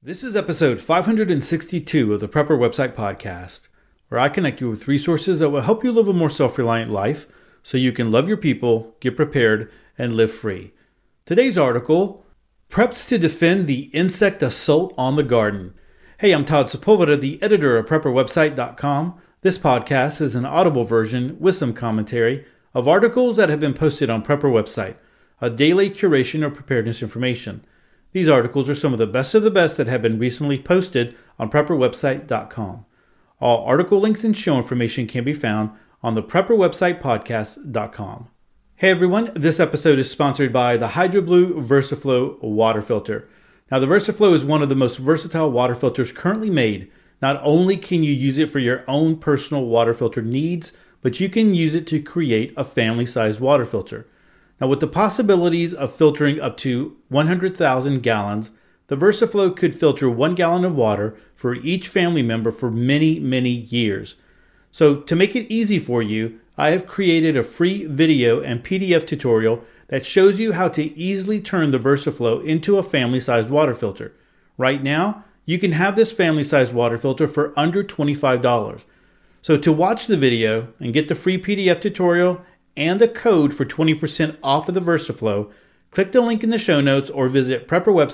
This is episode 562 of the Prepper Website Podcast, where I connect you with resources that will help you live a more self-reliant life so you can love your people, get prepared, and live free. Today's article, Preps to Defend the Insect Assault on the Garden. Hey, I'm Todd Sepulveda, the editor of PrepperWebsite.com. This podcast is an audible version with some commentary of articles that have been posted on Prepper Website, a daily curation of preparedness information. These articles are some of the best that have been recently posted on PrepperWebsite.com. All article links and show information can be found on the PrepperWebsitePodcast.com. Hey everyone, this episode is sponsored by the HydroBlue VersaFlow water filter. Now the VersaFlow is one of the most versatile water filters currently made. Not only can you use it for your own personal water filter needs, but you can use it to create a family-sized water filter. Now, with the possibilities of filtering up to 100,000 gallons, the VersaFlow could filter 1 gallon of water for each family member for many, many years. So, to make it easy for you, I have created a free video and PDF tutorial that shows you how to easily turn the VersaFlow into a family-sized water filter. Right now, you can have this family-sized water filter for under $25. So, to watch the video and get the free PDF tutorial and a code for 20% off of the VersaFlow, click the link in the show notes or visit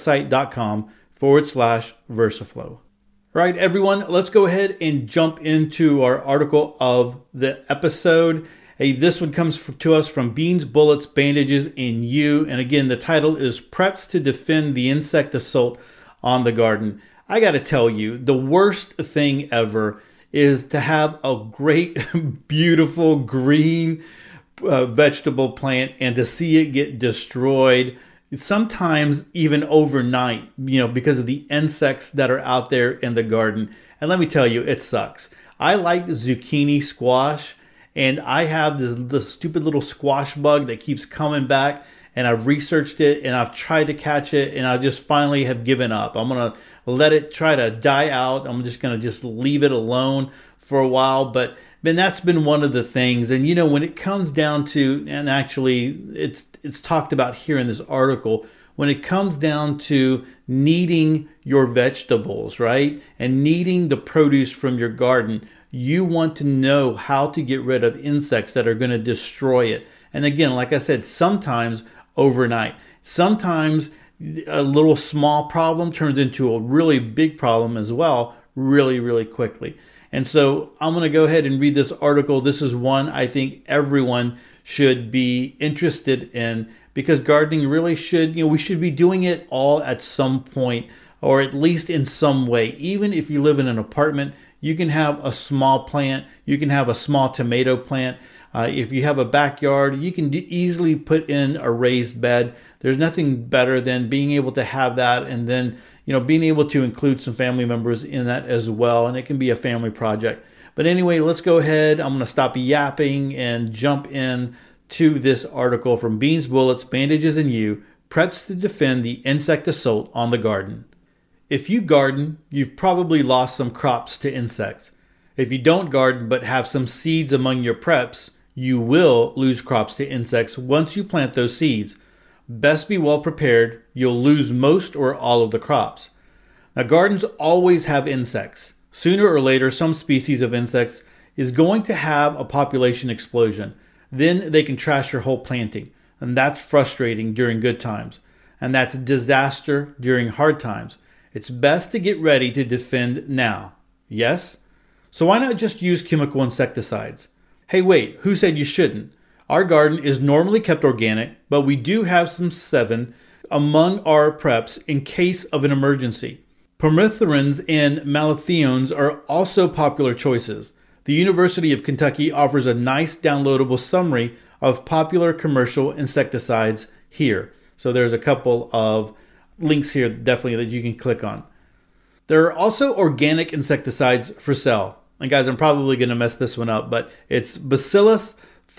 prepperwebsite.com/VersaFlow. All right, everyone, let's go ahead and jump into our article of the episode. Hey, this one comes to us from Beans, Bullets, Bandages, and You. And again, the title is Preps to Defend the Insect Assault on the Garden. I got to tell you, the worst thing ever is to have a great, beautiful, green vegetable plant and to see it get destroyed, sometimes even overnight, because of the insects that are out there in the garden. And let me tell you, it sucks. I like zucchini squash, and I have this stupid little squash bug that keeps coming back, and I've researched it and I've tried to catch it, and I just finally have given up. I'm going to let it try to die out. I'm just going to just leave it alone for a while, but that's been one of the things. And when it comes down to, and actually it's talked about here in this article, when it comes down to needing your vegetables, right, and needing the produce from your garden, you want to know how to get rid of insects that are going to destroy it. And again, like I said, sometimes overnight, sometimes a little small problem turns into a really big problem as well, really, really quickly. And so I'm going to go ahead and read this article. This is one I think everyone should be interested in, because gardening really should, we should be doing it all at some point, or at least in some way. Even if you live in an apartment, you can have a small plant. You can have a small tomato plant. If you have a backyard, you can easily put in a raised bed. There's nothing better than being able to have that, and then being able to include some family members in that as well. And it can be a family project. But anyway, let's go ahead. I'm going to stop yapping and jump in to this article from Beans, Bullets, Bandages, and You, Preps to Defend the Insect Assault on the Garden. If you garden, you've probably lost some crops to insects. If you don't garden but have some seeds among your preps, you will lose crops to insects once you plant those seeds. Best be well prepared. You'll lose most or all of the crops. Now, gardens always have insects. Sooner or later, some species of insects is going to have a population explosion. Then they can trash your whole planting. And that's frustrating during good times. And that's disaster during hard times. It's best to get ready to defend now. Yes? So why not just use chemical insecticides? Hey, wait, who said you shouldn't? Our garden is normally kept organic, but we do have some Sevin among our preps in case of an emergency. Permethrins and malathions are also popular choices. The University of Kentucky offers a nice downloadable summary of popular commercial insecticides here. So there's a couple of links here definitely that you can click on. There are also organic insecticides for sale. And guys, I'm probably going to mess this one up, but it's Bacillus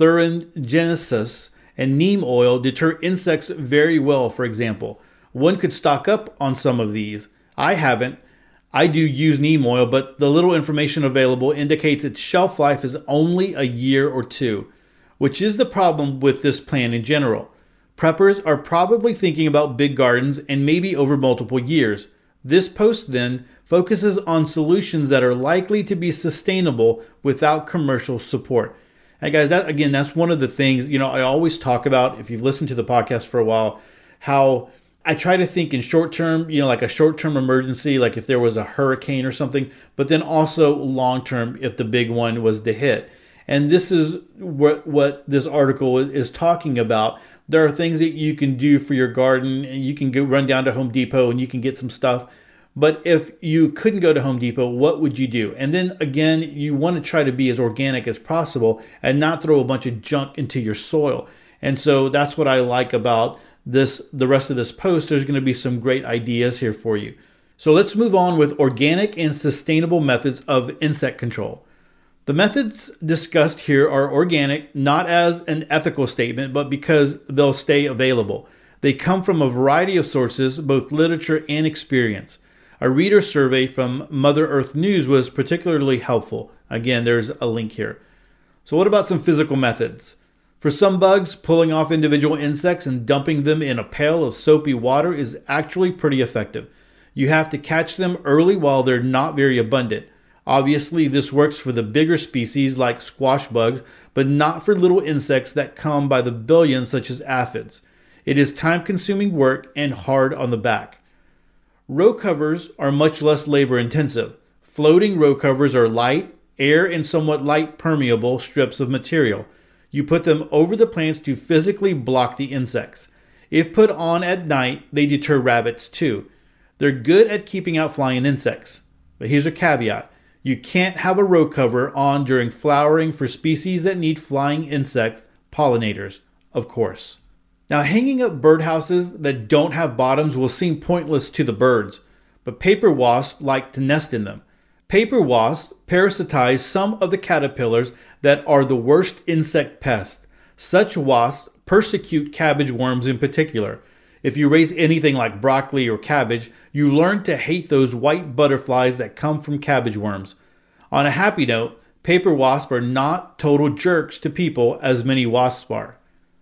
thuringiensis and neem oil deter insects very well, for example. One could stock up on some of these. I haven't. I do use neem oil, but the little information available indicates its shelf life is only a year or two, which is the problem with this plant in general. Preppers are probably thinking about big gardens and maybe over multiple years. This post then focuses on solutions that are likely to be sustainable without commercial support. And guys, that's one of the things, I always talk about, if you've listened to the podcast for a while, how I try to think in short term, like a short term emergency, like if there was a hurricane or something, but then also long term if the big one was to hit. And this is what this article is talking about. There are things that you can do for your garden, and you can run down to Home Depot and you can get some stuff. But if you couldn't go to Home Depot, what would you do? And then again, you want to try to be as organic as possible and not throw a bunch of junk into your soil. And so that's what I like about the rest of this post. There's going to be some great ideas here for you. So let's move on with organic and sustainable methods of insect control. The methods discussed here are organic, not as an ethical statement, but because they'll stay available. They come from a variety of sources, both literature and experience. A reader survey from Mother Earth News was particularly helpful. Again, there's a link here. So what about some physical methods? For some bugs, pulling off individual insects and dumping them in a pail of soapy water is actually pretty effective. You have to catch them early while they're not very abundant. Obviously, this works for the bigger species like squash bugs, but not for little insects that come by the billions such as aphids. It is time-consuming work and hard on the back. Row covers are much less labor-intensive. Floating row covers are light, air, and somewhat light permeable strips of material. You put them over the plants to physically block the insects. If put on at night, they deter rabbits too. They're good at keeping out flying insects. But here's a caveat. You can't have a row cover on during flowering for species that need flying insect pollinators, of course. Now, hanging up birdhouses that don't have bottoms will seem pointless to the birds, but paper wasps like to nest in them. Paper wasps parasitize some of the caterpillars that are the worst insect pests. Such wasps persecute cabbage worms in particular. If you raise anything like broccoli or cabbage, you learn to hate those white butterflies that come from cabbage worms. On a happy note, paper wasps are not total jerks to people as many wasps are.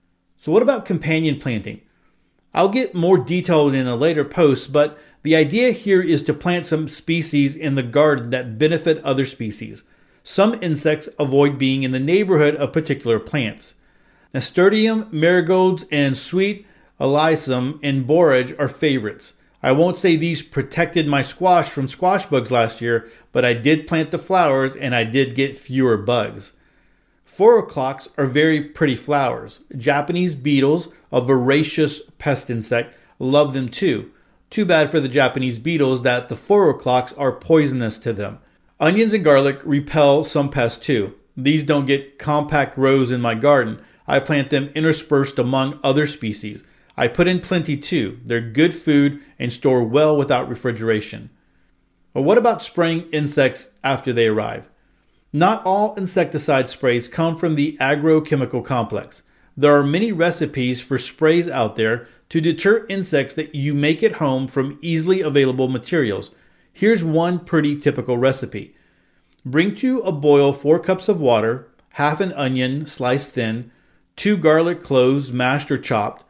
So what about companion planting? I'll get more detailed in a later post, but the idea here is to plant some species in the garden that benefit other species. Some insects avoid being in the neighborhood of particular plants. Nasturtium, marigolds, and sweet alyssum and borage are favorites. I won't say these protected my squash from squash bugs last year, but I did plant the flowers and I did get fewer bugs. 4 o'clocks are very pretty flowers. Japanese beetles, a voracious pest insect, love them too. Too bad for the Japanese beetles that the 4 o'clocks are poisonous to them. Onions and garlic repel some pests too. These don't get compact rows in my garden. I plant them interspersed among other species. I put in plenty too. They're good food and store well without refrigeration. But what about spraying insects after they arrive? Not all insecticide sprays come from the agrochemical complex. There are many recipes for sprays out there to deter insects that you make at home from easily available materials. Here's one pretty typical recipe. Bring to a boil 4 cups of water, half an onion sliced thin, 2 garlic cloves mashed or chopped,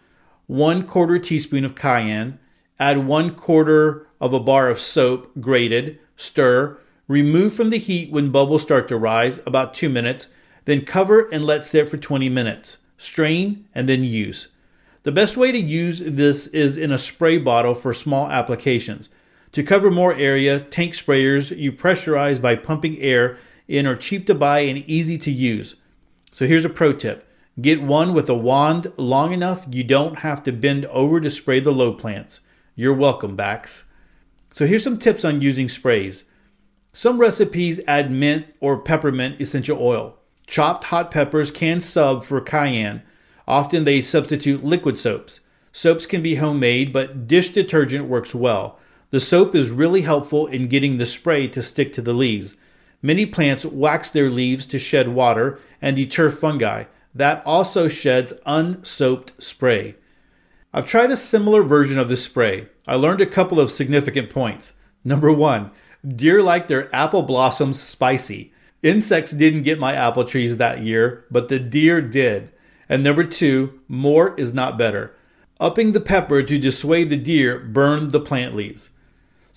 1/4 teaspoon of cayenne, add 1/4 of a bar of soap grated, stir, remove from the heat when bubbles start to rise, about 2 minutes, then cover and let sit for 20 minutes. Strain and then use. The best way to use this is in a spray bottle for small applications. To cover more area, tank sprayers you pressurize by pumping air in are cheap to buy and easy to use. So here's a pro tip. Get one with a wand long enough you don't have to bend over to spray the low plants. You're welcome, backs. So here's some tips on using sprays. Some recipes add mint or peppermint essential oil. Chopped hot peppers can sub for cayenne. Often they substitute liquid soaps. Soaps can be homemade, but dish detergent works well. The soap is really helpful in getting the spray to stick to the leaves. Many plants wax their leaves to shed water and deter fungi. That also sheds unsoaped spray. I've tried a similar version of this spray. I learned a couple of significant points. Number 1, deer like their apple blossoms spicy. Insects didn't get my apple trees that year, but the deer did. And number 2, more is not better. Upping the pepper to dissuade the deer burned the plant leaves.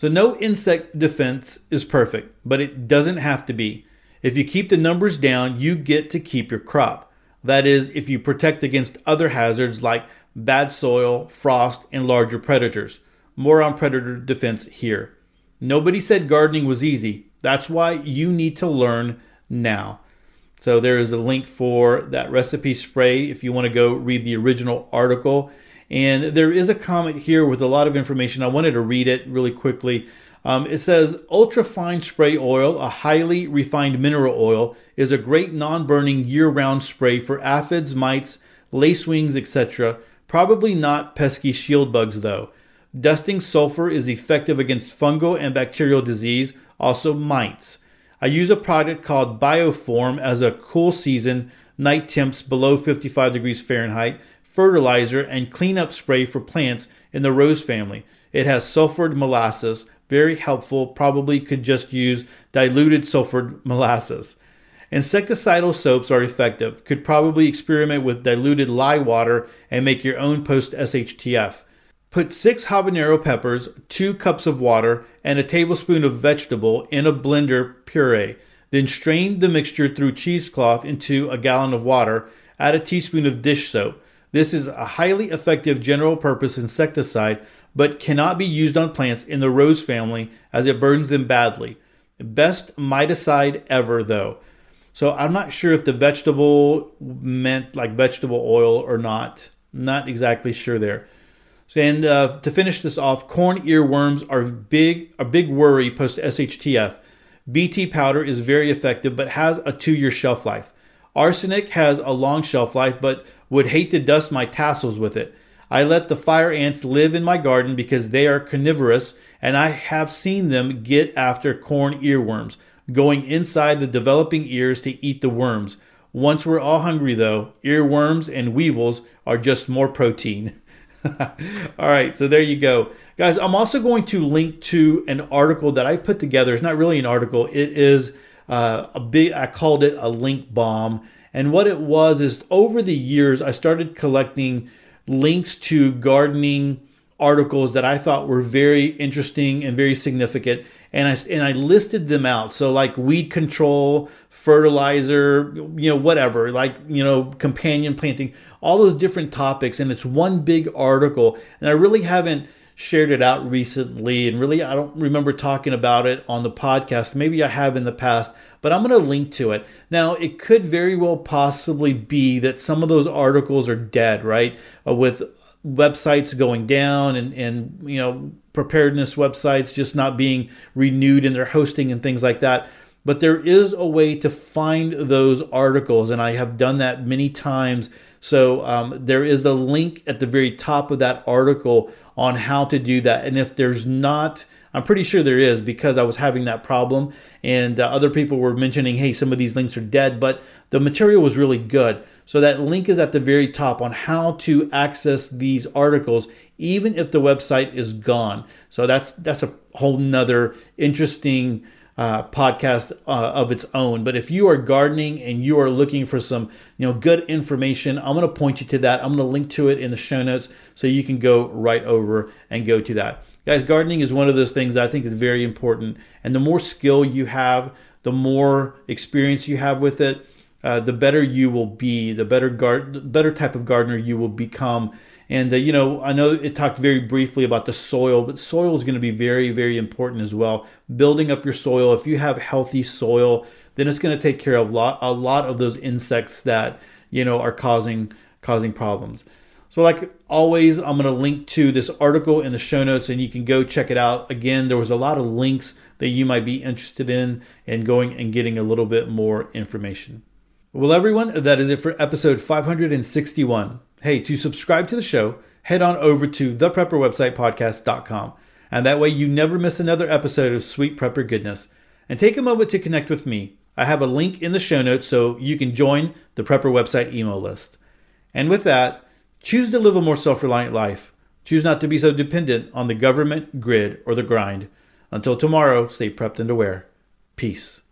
So no insect defense is perfect, but it doesn't have to be. If you keep the numbers down, you get to keep your crop. That is, if you protect against other hazards like bad soil, frost, and larger predators. More on predator defense here. Nobody said gardening was easy. That's why you need to learn now. So there is a link for that recipe spray if you want to go read the original article. And there is a comment here with a lot of information. I wanted to read it really quickly. It says, ultra-fine spray oil, a highly refined mineral oil, is a great non-burning year-round spray for aphids, mites, lacewings, etc. Probably not pesky shield bugs though. Dusting sulfur is effective against fungal and bacterial disease, also mites. I use a product called Bioform as a cool season, night temps below 55 degrees Fahrenheit, fertilizer and cleanup spray for plants in the rose family. It has sulfured molasses. Very helpful. Probably could just use diluted sulfured molasses. Insecticidal soaps are effective. Could probably experiment with diluted lye water and make your own post-SHTF. Put 6 habanero peppers, 2 cups of water, and a tablespoon of vegetable in a blender puree. Then strain the mixture through cheesecloth into a gallon of water. Add a teaspoon of dish soap. This is a highly effective general-purpose insecticide, but cannot be used on plants in the rose family as it burns them badly. Best miticide ever though. So I'm not sure if the vegetable meant like vegetable oil or not. Not exactly sure there. And to finish this off, corn earworms are a big worry post SHTF. BT powder is very effective but has a 2-year shelf life. Arsenic has a long shelf life but would hate to dust my tassels with it. I let the fire ants live in my garden because they are carnivorous, and I have seen them get after corn earworms, going inside the developing ears to eat the worms. Once we're all hungry though, earworms and weevils are just more protein. All right, so there you go. Guys, I'm also going to link to an article that I put together. It's not really an article. It is I called it a link bomb. And what it was is over the years, I started collecting links to gardening articles that I thought were very interesting and very significant. And I listed them out. So like weed control, fertilizer, whatever, companion planting, all those different topics. And it's one big article. And I really haven't shared it out recently. And really, I don't remember talking about it on the podcast. Maybe I have in the past, but I'm going to link to it. Now, it could very well possibly be that some of those articles are dead, right? With websites going down and preparedness websites just not being renewed in their hosting and things like that. But there is a way to find those articles, and I have done that many times. So there is a link at the very top of that article on how to do that. And if there's not, I'm pretty sure there is, because I was having that problem, and other people were mentioning, hey, some of these links are dead, but the material was really good. So that link is at the very top on how to access these articles, even if the website is gone. So that's a whole nother interesting podcast of its own. But if you are gardening and you are looking for some good information, I'm going to point you to that. I'm going to link to it in the show notes so you can go right over and go to that. Guys, gardening is one of those things that I think is very important. And the more skill you have, the more experience you have with it, the better you will be, the better type of gardener you will become. And, I know it talked very briefly about the soil, but soil is going to be very, very important as well. Building up your soil. If you have healthy soil, then it's going to take care of a lot of those insects that, are causing problems. So like always, I'm going to link to this article in the show notes and you can go check it out. Again, there was a lot of links that you might be interested in and going and getting a little bit more information. Well, everyone, that is it for episode 561. Hey, to subscribe to the show, head on over to theprepperwebsitepodcast.com. And that way you never miss another episode of Sweet Prepper Goodness. And take a moment to connect with me. I have a link in the show notes so you can join the Prepper Website email list. And with that, choose to live a more self-reliant life. Choose not to be so dependent on the government, grid, or the grind. Until tomorrow, stay prepped and aware. Peace.